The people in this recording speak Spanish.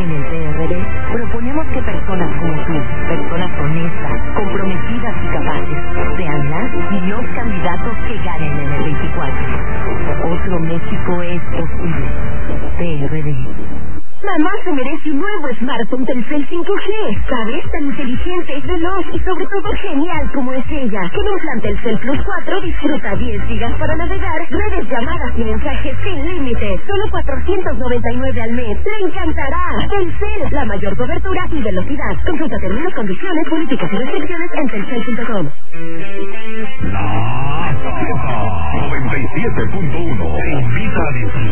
En el PRD proponemos que personas como tú, personas honestas, comprometidas y capaces, sean las y los candidatos que ganen en el 24. Otro México es posible. PRD. Mamá se merece un nuevo smartphone Telcel 5G, ¿sabes? Tan inteligente, veloz y sobre todo genial como es ella. Con un plan Telcel Plus 4 disfruta 10 gigas para navegar, redes, llamadas y mensajes sin límite. Solo 499 al mes. ¡Te encantará! Telcel, la mayor cobertura y velocidad. Consulta términos, condiciones, políticas y restricciones en telcel.com. La 97.1 te invita a disfrutar